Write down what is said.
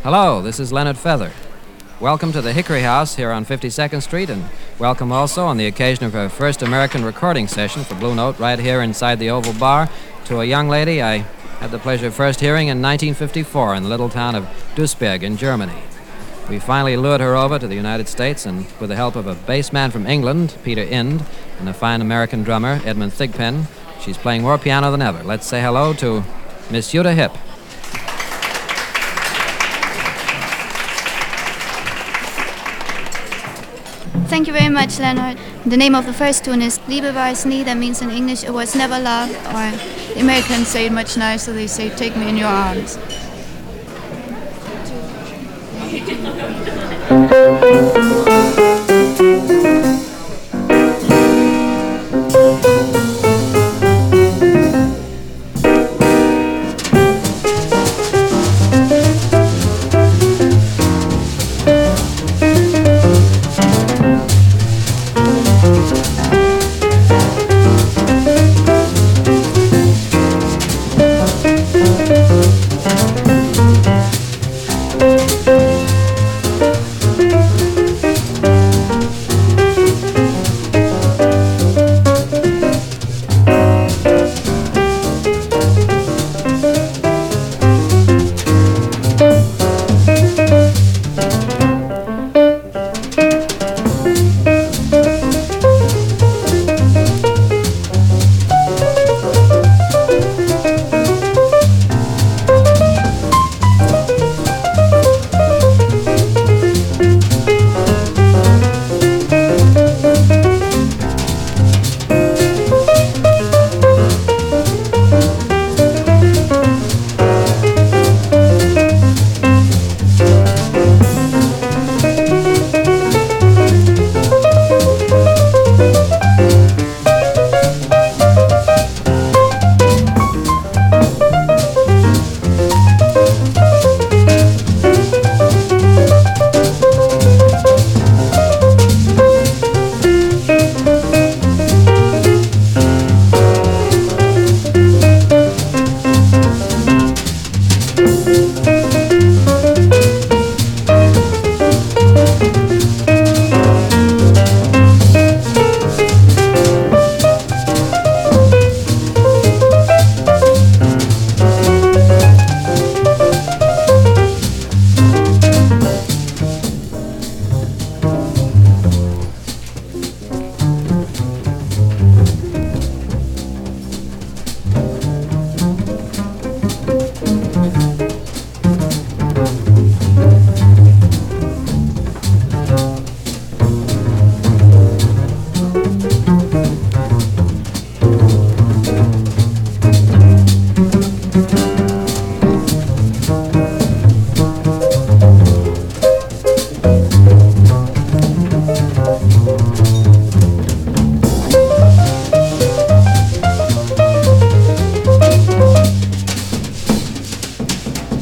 Hello, this is Leonard Feather. Welcome to the Hickory House here on 52nd Street, and welcome also on the occasion of our first American recording session for Blue Note right here inside the Oval Bar to a young lady I had the pleasure of first hearing in 1954 in the little town of Duisburg in Germany. We finally lured her over to the United States, and with the help of a bass man from England, Peter Ind, and a fine American drummer, Edmund Thigpen, she's playing more piano than ever. Let's say hello to Miss Jutta Hipp. Thank you very much, Leonard. The name of the first tune is Liebe war es nie, that means in English it was never love, or the Americans say it much nicer, they say take me in your arms.